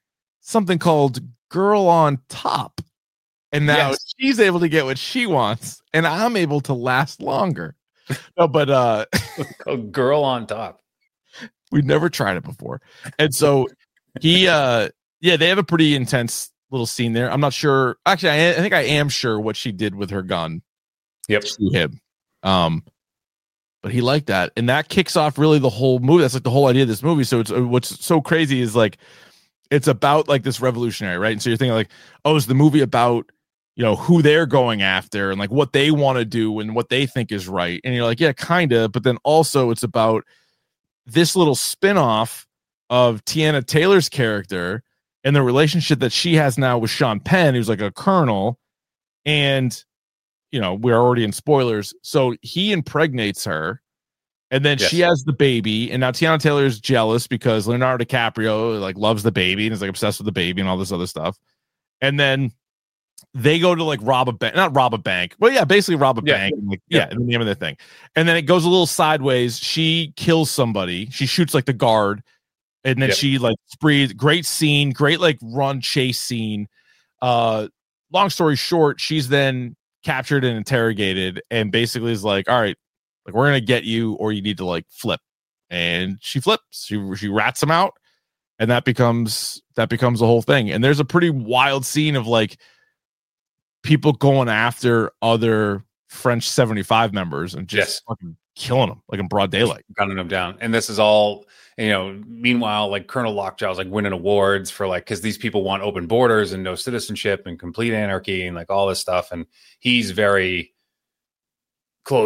something called Girl on Top. And now she's able to get what she wants, and I'm able to last longer. No, but
Girl on Top.
We've never tried it before. And so they have a pretty intense little scene there. I'm not sure. Actually, I think I am sure what she did with her gun.
Yep.
To him. But he liked that. And that kicks off really the whole movie. That's like the whole idea of this movie. So what's so crazy is like, it's about like this revolutionary, right? And so you're thinking like, oh, is the movie about, who they're going after and like what they want to do and what they think is right. And you're like, yeah, kind of. But then also it's about this little spinoff of Tiana Taylor's character and the relationship that she has now with Sean Penn, who's like a colonel. And, we're already in spoilers. So he impregnates her and then she has the baby. And now Tiana Taylor is jealous because Leonardo DiCaprio like loves the baby and is like obsessed with the baby and all this other stuff. And then they go to like not rob a bank. Well, yeah, basically rob a bank. The name of the thing. And then it goes a little sideways. She kills somebody. She shoots like the guard. And then she like sprees. Great scene. Great like run chase scene. Long story short, she's then captured and interrogated and basically is like, all right, like we're going to get you or you need to like flip. And she flips. She rats him out. And that becomes the whole thing. And there's a pretty wild scene of like people going after other French 75 members and just fucking killing them like in broad daylight,
gunning them down. And this is all, meanwhile, like Colonel Lockjaw is like winning awards for like, because these people want open borders and no citizenship and complete anarchy and like all this stuff. And he's very close,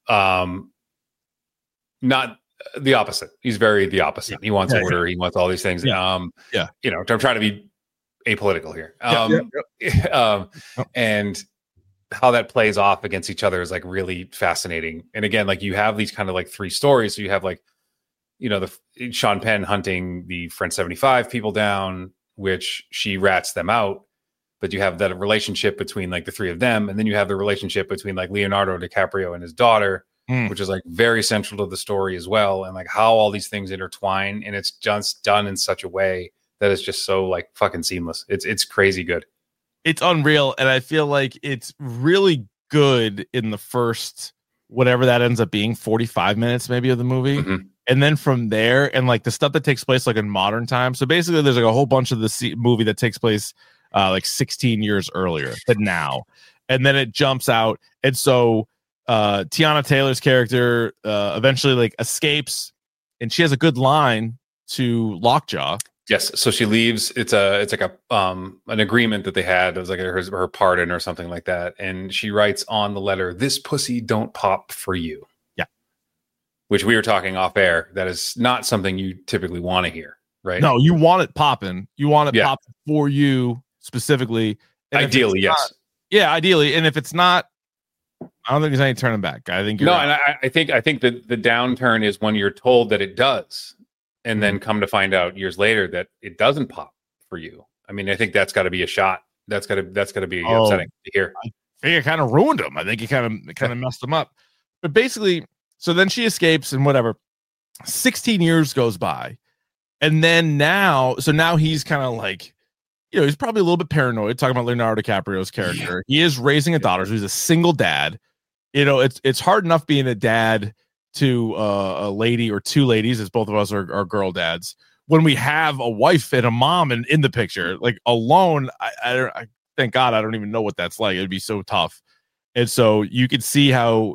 not the opposite. He's very the opposite. He wants order. He wants all these things. I'm trying to be apolitical here. And how that plays off against each other is like really fascinating. And again, like you have these kind of like three stories. So you have like, the Sean Penn hunting the French 75 people down, which she rats them out. But you have that relationship between like the three of them. And then you have the relationship between like Leonardo DiCaprio and his daughter, which is like very central to the story as well. And like how all these things intertwine, and it's just done in such a way that is just so like fucking seamless. It's crazy good.
It's unreal. And I feel like it's really good in the first, whatever that ends up being, 45 minutes maybe of the movie.
Mm-hmm.
And then from there, and like the stuff that takes place like in modern times. So basically there's like a whole bunch of the movie that takes place like 16 years earlier than now. And then it jumps out. And so Tiana Taylor's character eventually like escapes, and she has a good line to Lockjaw.
Yes, so she leaves. It's like a an agreement that they had. It was like her pardon or something like that. And she writes on the letter, "This pussy don't pop for you."
Yeah,
which we were talking off air. That is not something you typically want to hear, right?
No, you want it popping. You want it popping for you specifically. And
ideally, yes.
Ideally, and if it's not, I don't think there's any turning back. I think you're
right. And I think that the downturn is when you're told that it does. And then come to find out years later that it doesn't pop for you. I mean, I think that's got to be a shot. That's got to be upsetting to hear.
I think it kind of ruined him. I think it kind of messed him up. But basically, so then she escapes and whatever. 16 years goes by, and then now he's kind of like, he's probably a little bit paranoid. Talking about Leonardo DiCaprio's character, he is raising a daughter. So he's a single dad. It's hard enough being a dad to a lady or two ladies, as both of us are girl dads, when we have a wife and a mom in the picture. Like alone, I thank God I don't even know what that's like. It'd be so tough. And so you can see how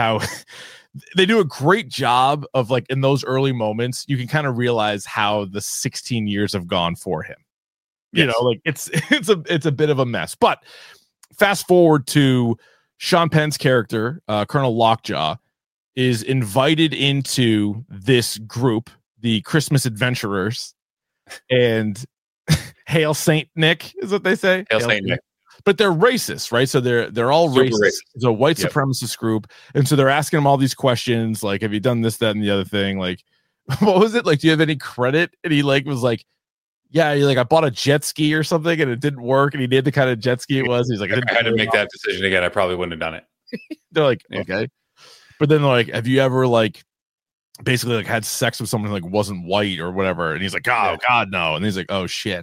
they do a great job of like in those early moments, you can kind of realize how the 16 years have gone for him. Yes. Like it's a bit of a mess. But fast forward to Sean Penn's character, Colonel Lockjaw, is invited into this group, the Christmas Adventurers, and Hail Saint Nick is what they say.
Hail Saint Nick.
But they're racist, right? So they're all racist. It's a white supremacist group, and so they're asking him all these questions, like, "Have you done this, that, and the other thing?" Like, what was it? Like, do you have any credit? And he like was like, "Yeah, I bought a jet ski or something, and it didn't work." And he did the kind of jet ski it was. He's like,
"I had to make that decision again. I probably wouldn't have done it."
They're like, "Okay." But then they're like, "Have you ever like basically like had sex with someone who like wasn't white or whatever?" And he's like, "Oh God, no." And he's like, "Oh shit."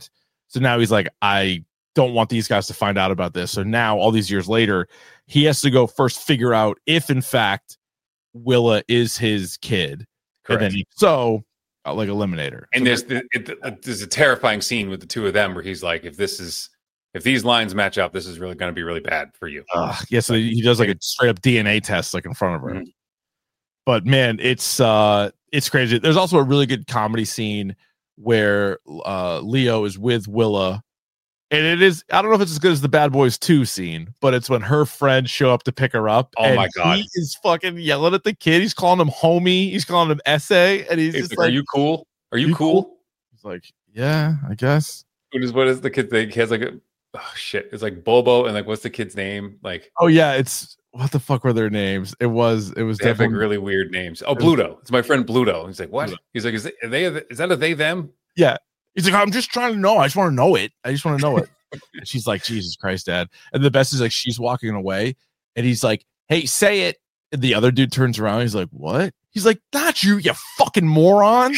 So now he's like, I don't want these guys to find out about this. So now all these years later, he has to go first figure out if in fact Willa is his kid.
Correct.
And then like Eliminator.
And
So
there's a terrifying scene with the two of them where he's like, if these lines match up, this is really going to be really bad for you.
yeah, so he does like a straight up DNA test like in front of her.
Mm-hmm.
But man, it's crazy. There's also a really good comedy scene where Leo is with Willa. And it is, I don't know if it's as good as the Bad Boys 2 scene, but it's when her friends show up to pick her up.
Oh my God.
He is fucking yelling at the kid. He's calling him homie. He's calling him essay. And he's just like,
are you cool? Are you cool?
He's like, yeah, I guess.
What is the kid thing? He has like oh shit. It's like Bobo and like, what's the kid's name? Like,
oh yeah, it's, what the fuck were their names? It was
they have
definitely
like really weird names. Oh, Bluto. It's my friend Bluto. He's like, what?
Bluto.
He's like, is that a they, them?
Yeah. He's like, I'm just trying to know. I just want to know it. And she's like, Jesus Christ, Dad. And the best is like, she's walking away and he's like, hey, say it. And the other dude turns around. He's like, what? He's like, not you, you fucking moron.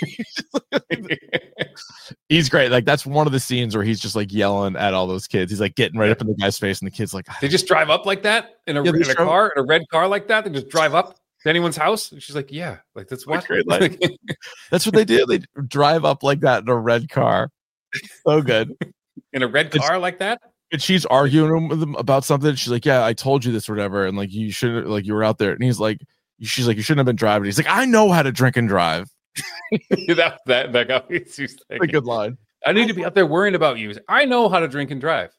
He's great. Like, that's one of the scenes where he's just like yelling at all those kids. He's like getting right up in the guy's face, and the kid's like,
they just drive up like that in a car, in a red car like that. They just drive up to anyone's house. And she's like, yeah, like that's what.
That's what they do. They drive up like that in a red car. So good.
In a red car like that.
And she's arguing with him about something. She's like, yeah, I told you this or whatever. And like, you shouldn't, like, you were out there. And he's like, she's like, you shouldn't have been driving. He's like, I know how to drink and drive.
that guy. He's like,
a good line.
I need to be out there worrying about you. I know how to drink and drive.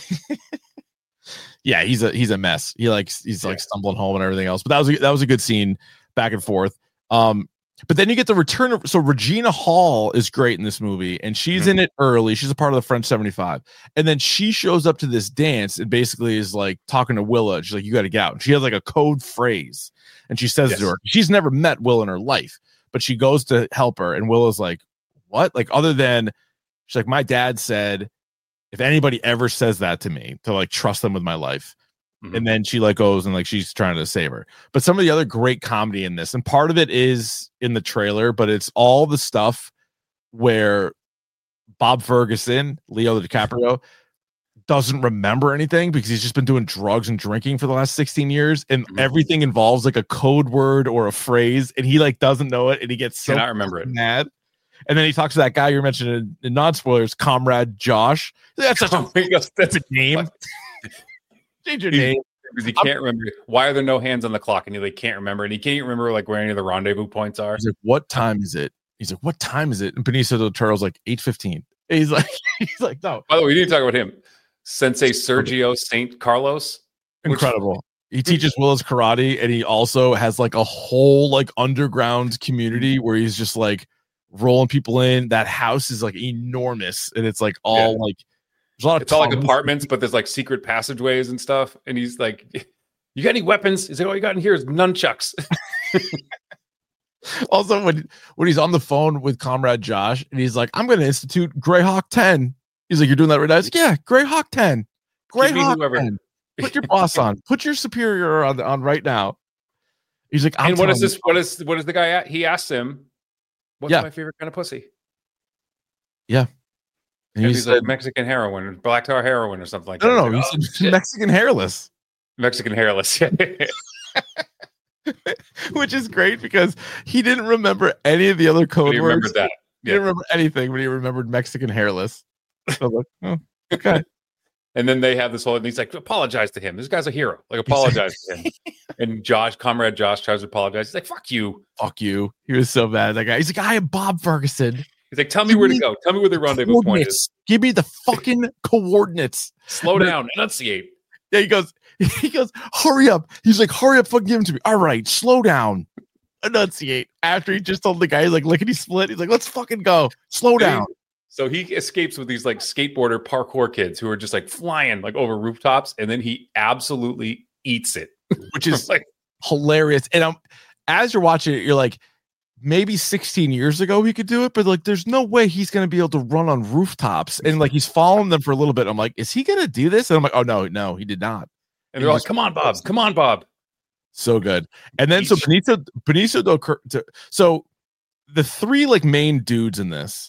Yeah, he's a mess. He's like stumbling home and everything else. But that was a good scene back and forth. But then you get the return of, so Regina Hall is great in this movie, and she's in it early. She's a part of the French 75. And then she shows up to this dance and basically is like talking to Willa. She's like, you got to get out. And she has like a code phrase. And she says to her, she's never met Willa in her life, but she goes to help her. And Willa's like, what? Like, other than, she's like, my dad said, if anybody ever says that to me, to like trust them with my life. And then she like goes and like she's trying to save her. But some of the other great comedy in this, and part of it is in the trailer, but it's all the stuff where Bob Ferguson, Leo DiCaprio, doesn't remember anything because he's just been doing drugs and drinking for the last 16 years, and everything involves like a code word or a phrase, and he like doesn't know it, and he gets so
cannot remember it.
Mad. And then he talks to that guy you're mentioning in non-spoilers, Comrade Josh. That's such that's a name. Change your name.
Because he can't remember. Why are there no hands on the clock? And he like can't remember. And he can't remember like where any of the rendezvous points are.
He's like, what time is it? He's like, what time is it? And Benicio del Toro's like 8:15. He's like, no.
By the way, we need to talk about him. Sensei Sergio St. Carlos.
Incredible. He teaches Willa's karate, and he also has like a whole like underground community where he's just like rolling people in. That house is like enormous, and it's like all like there's a lot of
it's all like apartments, but there's like secret passageways and stuff. And he's like, you got any weapons? He's like, all you got in here is nunchucks.
Also, when he's on the phone with Comrade Josh, and he's like, I'm going to institute Greyhawk 10. He's like, you're doing that right now? I was like, yeah, Greyhawk 10. Greyhawk 10. Put your boss on. Put your superior on right now. He's like,
and what is this? What is the guy at? He asked him, what's my favorite kind of pussy?
Yeah.
And he's like Mexican heroin, or black tar heroin, or something like that.
No, he said Mexican hairless.
Mexican hairless.
Which is great because he didn't remember any of the other code words. He
remembered that.
He didn't remember anything, but he remembered Mexican hairless. So like, oh, okay.
And then they have this whole, and he's like, apologize to him. This guy's a hero. Like, apologize to him. And Comrade Josh tries to apologize. He's like, fuck you.
Fuck you. He was so bad. That guy. He's like, I am Bob Ferguson.
He's like, tell me where to go. Tell me where the rendezvous point is.
Give me the fucking coordinates.
Slow down. Enunciate.
Yeah, he goes, hurry up. He's like, hurry up, fucking give him to me. All right, slow down. Enunciate. After he just told the guy, he's like, lickety split. He's like, let's fucking go. Slow down.
So he escapes with these like skateboarder parkour kids who are just like flying like over rooftops, and then he absolutely eats it,
which is like hilarious. And as you're watching it, you're like, maybe 16 years ago he could do it, but like there's no way he's going to be able to run on rooftops. And like he's following them for a little bit. I'm like, is he going to do this? And I'm like, oh no, he did not.
And they're like, come on, Bob.
So good. And then so Benicio del Toro. So the three like main dudes in this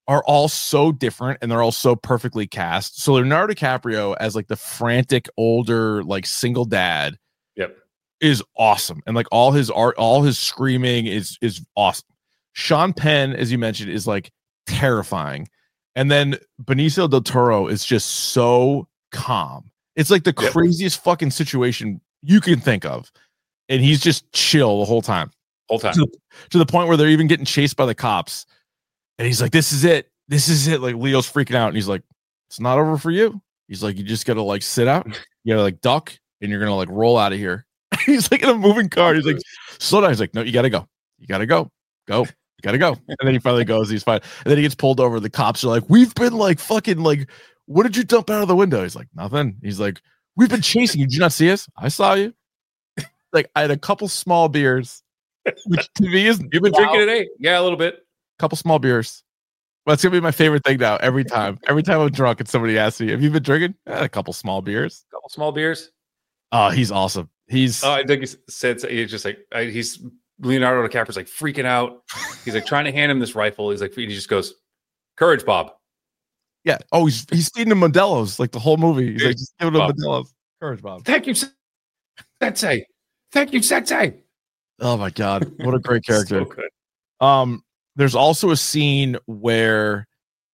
are all so different and they're all so perfectly cast. So Leonardo DiCaprio as like the frantic older like single dad is awesome. And like all his art, all his screaming is awesome. Sean Penn, as you mentioned, is like terrifying. And then Benicio del Toro is just so calm. It's like the craziest fucking situation you can think of. And he's just chill the whole time. To the point where they're even getting chased by the cops. And he's like, this is it. This is it. Like Leo's freaking out. And he's like, it's not over for you. He's like, you just got to like sit out. You got to like duck and you're going to like roll out of here. He's like in a moving car. He's like, slow down. He's like, no, you got to go. You got to go. Go. You got to go. And then he finally goes. He's fine. And then he gets pulled over. The cops are like, we've been like fucking like, what did you dump out of the window? He's like, nothing. He's like, we've been chasing you. Did you not see us? I saw you. Like I had a couple small beers. Which to me is
you've been drinking today? Yeah, a little bit.
Couple small beers. Well, it's gonna be my favorite thing now. Every time I'm drunk and somebody asks me, "Have you been drinking?" A couple small beers.
Couple small beers.
Oh, he's awesome. He's.
I think he said he's just like he's Leonardo DiCaprio's like freaking out. He's like trying to hand him this rifle. He's like he just goes, "Courage, Bob."
Yeah. Oh, he's feeding him Modelo's like the whole movie. He's like just giving him Modelo's. Courage, Bob.
Thank you, Sensei. Thank you, Sensei.
Oh my God, what a great character.
So good.
There's also a scene where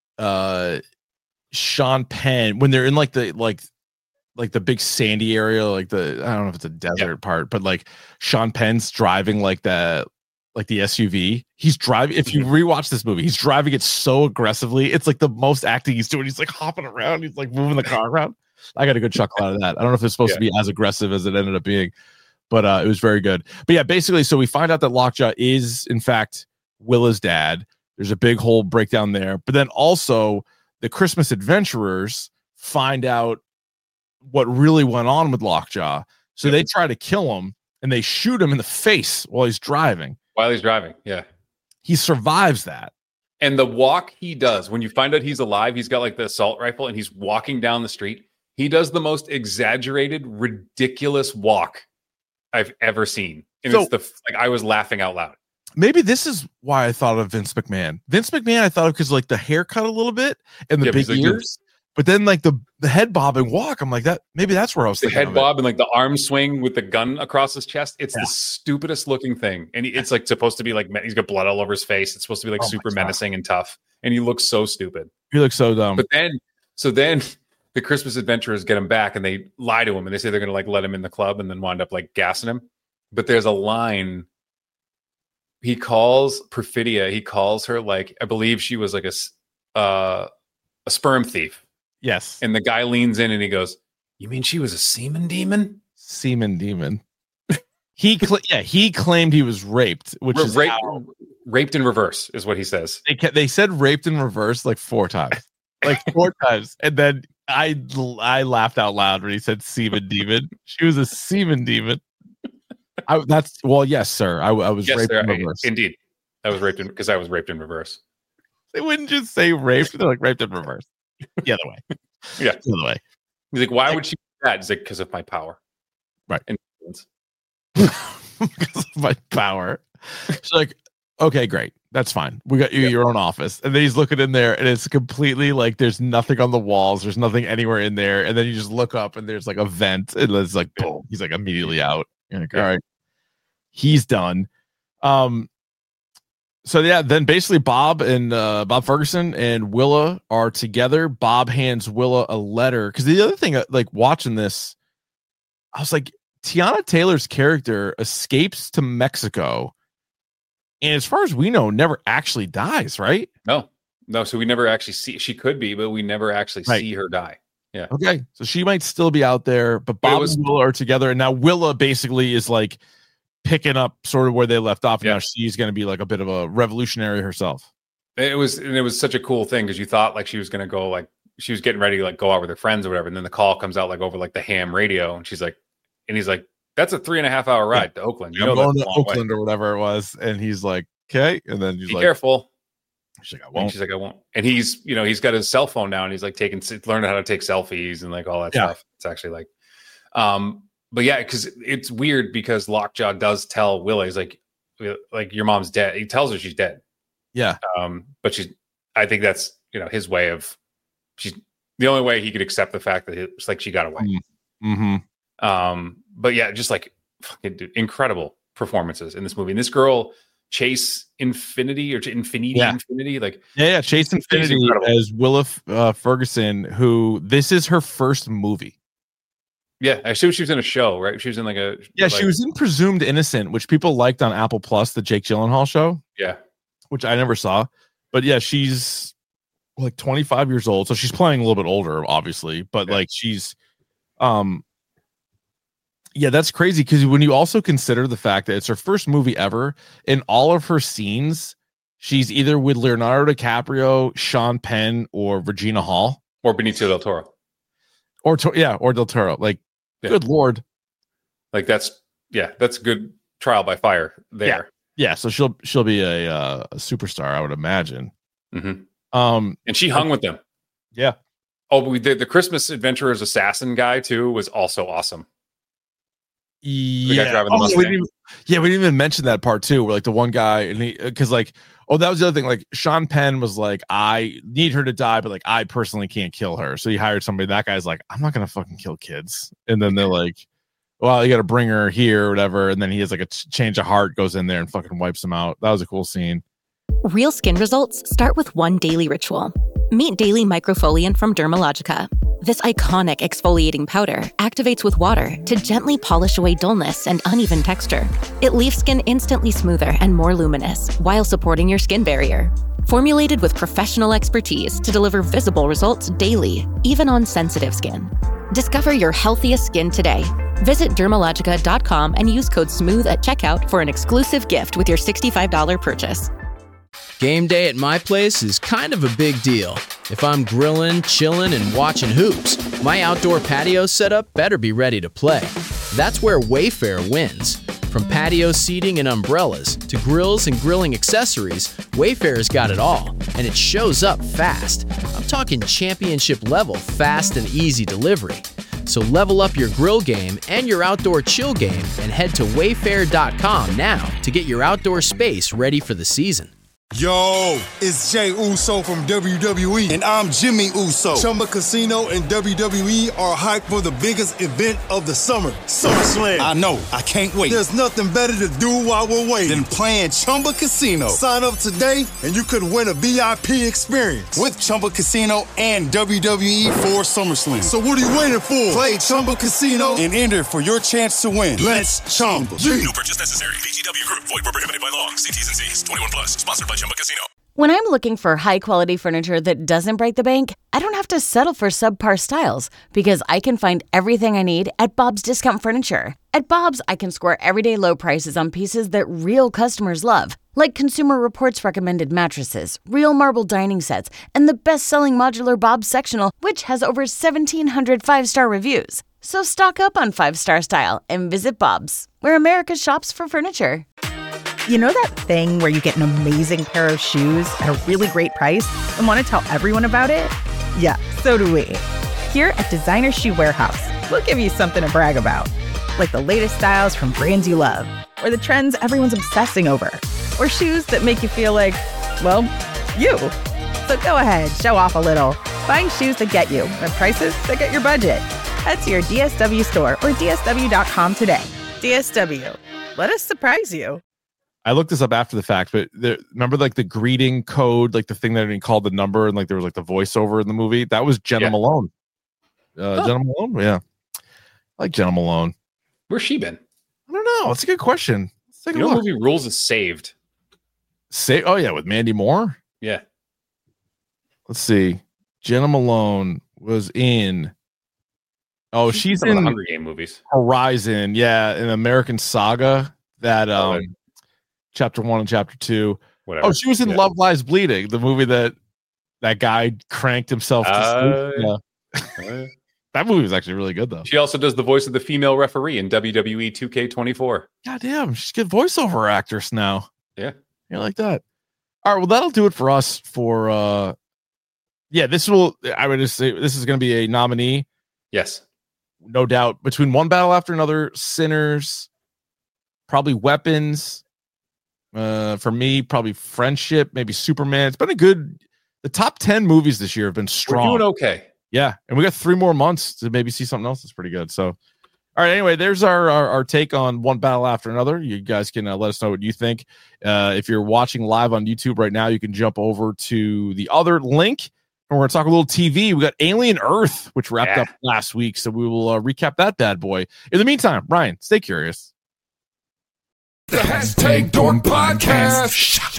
Sean Penn, when they're in like the big sandy area, like I don't know if it's a desert part, but like Sean Penn's driving like the SUV. He's driving, if you rewatch this movie, he's driving it so aggressively. It's like the most acting he's doing. He's like hopping around, he's like moving the car around. I got a good chuckle out of that. I don't know if it's supposed to be as aggressive as it ended up being, but it was very good. But yeah, basically, so we find out that Lockjaw is in fact Willa's dad. There's a big whole breakdown there, but then also the Christmas adventurers find out what really went on with Lockjaw. So they try to kill him and they shoot him in the face while he's driving.
Yeah.
He survives that.
And the walk he does, when you find out he's alive, he's got like the assault rifle and he's walking down the street. He does the most exaggerated, ridiculous walk I've ever seen. And so, it's I was laughing out loud.
Maybe this is why I thought of Vince McMahon. Vince McMahon, I thought of because like the haircut a little bit and the big ears, but then like the head bob and walk. I'm like that. Maybe that's where I was thinking.
The head bob and like the arm swing with the gun across his chest. It's the stupidest looking thing, and it's like supposed to be like he's got blood all over his face. It's supposed to be like super menacing and tough, and he looks so stupid.
He looks so dumb.
But then the Christmas adventurers get him back, and they lie to him, and they say they're going to like let him in the club, and then wind up like gassing him. But there's a line. He calls Perfidia. He calls her like I believe she was like a sperm thief.
Yes.
And the guy leans in and he goes, "You mean she was a semen demon?"
Semen demon. He claimed he was raped, which is
raped in reverse is what he says.
They said raped in reverse like 4 times, and then I laughed out loud when he said semen demon. She was a semen demon. Yes, sir. I was raped in reverse.
Indeed, I was raped because I was raped in reverse.
They wouldn't just say raped; they're like raped in reverse. The other way.
Yeah,
the other way.
He's like, why would she do that? He's like, because of my power.
Right. Because of my power. She's like, okay, great. That's fine. We got you your own office. And then he's looking in there and it's completely like there's nothing on the walls. There's nothing anywhere in there. And then you just look up and there's like a vent and it's like, boom. He's like immediately out. You're like, all right. He's done. So yeah, then basically Bob Ferguson and Willa are together. Bob hands Willa a letter. Because the other thing, like watching this, I was like, Tiana Taylor's character escapes to Mexico. And as far as we know, never actually dies, right?
No. So we never actually see, she could be, but we never actually see her die. Yeah.
Okay. So she might still be out there, but Bob and Willa are together. And now Willa basically is like picking up sort of where they left off. Now she's going to be like a bit of a revolutionary herself.
It was such a cool thing because you thought like she was going to go, like she was getting ready to like go out with her friends or whatever. And then the call comes out like over like the ham radio. And she's like, and he's like, that's a 3.5 hour ride to Oakland. You know,
going to Oakland or whatever it was. And he's like, okay. And then he's
like, careful.
She's like, I won't.
She's like, I won't. And he's, you know, he's got his cell phone now and he's like learning how to take selfies and like all that stuff. It's actually like, but yeah, because it's weird because Lockjaw does tell Willa, he's like your mom's dead. He tells her she's dead.
Yeah.
But she's I think that's, his way of, she's the only way he could accept the fact that it's like she got away.
Mm-hmm.
But yeah, just like fucking incredible performances in this movie. And this girl, Chase Infinity or Infinity, like
Chase Infinity as Willa Ferguson, who this is her first movie.
Yeah, I assume she was in a show, right? She was in
she was in Presumed Innocent, which people liked on Apple Plus, the Jake Gyllenhaal show.
Yeah,
which I never saw, but yeah, she's like 25 years old, so she's playing a little bit older, obviously, but like she's, that's crazy because when you also consider the fact that it's her first movie ever, in all of her scenes, she's either with Leonardo DiCaprio, Sean Penn, or Regina Hall,
or Benicio del Toro,
or Del Toro. Like, good Lord,
like that's good trial by fire there.
Yeah, so she'll be a superstar, I would imagine.
Mm-hmm. And she hung with them.
Yeah.
Oh, but the Christmas Adventurer's assassin guy too was also awesome.
The guy driving the Mustang. We didn't even mention that part too. Where like the one guy, and because that was the other thing. Like Sean Penn was like, I need her to die, but like I personally can't kill her. So he hired somebody. That guy's like, I'm not gonna fucking kill kids. And then they're like, well, you got to bring her here or whatever. And then he has like a change of heart, goes in there and fucking wipes him out. That was a cool scene.
Real skin results start with one daily ritual. Meet Daily Microfoliant from Dermalogica. This iconic exfoliating powder activates with water to gently polish away dullness and uneven texture. It leaves skin instantly smoother and more luminous while supporting your skin barrier. Formulated with professional expertise to deliver visible results daily, even on sensitive skin. Discover your healthiest skin today. Visit Dermalogica.com and use code SMOOTH at checkout for an exclusive gift with your $65 purchase.
Game day at my place is kind of a big deal. If I'm grilling, chilling, and watching hoops, my outdoor patio setup better be ready to play. That's where Wayfair wins. From patio seating and umbrellas to grills and grilling accessories, Wayfair's got it all, and it shows up fast. I'm talking championship level fast and easy delivery. So level up your grill game and your outdoor chill game and head to wayfair.com now to get your outdoor space ready for the season.
Yo, it's Jay Uso from WWE, and I'm Jimmy Uso. Chumba Casino and WWE are hyped for the biggest event of the summer, SummerSlam. I know, I can't wait. There's nothing better to do while we're waiting than playing Chumba Casino. Sign up today, and you could win a VIP experience with Chumba Casino and WWE for SummerSlam. So what are you waiting for? Play Chumba Casino and enter for your chance to win. Let's Chumba.
No purchase necessary. VGW Group. Void where prohibited by law. See T's and C's. 21 plus. Sponsored by Chumba Casino.
When I'm looking for high-quality furniture that doesn't break the bank, I don't have to settle for subpar styles because I can find everything I need at Bob's Discount Furniture. At Bob's, I can score everyday low prices on pieces that real customers love, like Consumer Reports recommended mattresses, real marble dining sets, and the best-selling modular Bob's sectional, which has over 1,700 five-star reviews. So stock up on five-star style and visit Bob's, where America shops for furniture.
You know that thing where you get an amazing pair of shoes at a really great price and want to tell everyone about it? Yeah, so do we. Here at Designer Shoe Warehouse, we'll give you something to brag about, like the latest styles from brands you love, or the trends everyone's obsessing over, or shoes that make you feel like, well, you. So go ahead, show off a little. Find shoes that get you at prices that get your budget. Head to your DSW store or DSW.com today. DSW, let us surprise you.
I looked this up after the fact, but remember like the greeting code, like the thing that he called the number, and like there was like the voiceover in the movie. That was Jenna Malone. Jenna Malone, yeah, I like Jenna Malone.
Where's she been?
I don't know. It's a good question. Let's take a look.
Movie Rules is Saved.
Oh yeah, with Mandy Moore.
Yeah.
Let's see. Jenna Malone was in. Oh, she's in
the Hunger Game movies.
Horizon, yeah, in American Saga. That Chapter 1 and Chapter 2. Whatever. Oh, she was in Love Lies Bleeding, the movie that guy cranked himself to sleep. That movie was actually really good, though.
She also does the voice of the female referee in WWE 2K24.
God damn, she's a good voiceover actress now.
Yeah.
You like that. All right, well, that'll do it for us for I would just say this is going to be a nominee.
Yes.
No doubt. Between One Battle After Another, Sinners, probably Weapons. For me, probably Friendship, maybe Superman. It's been the the top 10 movies this year have been strong.
We're doing okay.
Yeah, and we got 3 more months to maybe see something else that's pretty good. So, all right. Anyway, there's our take on one battle after another. You guys can let us know what you think. If you're watching live on YouTube right now, you can jump over to the other link, and we're going to talk a little TV. We got Alien Earth, which wrapped up last week, so we will recap that bad boy. In the meantime, Ryan, stay curious.
The Hashtag Dork Podcast.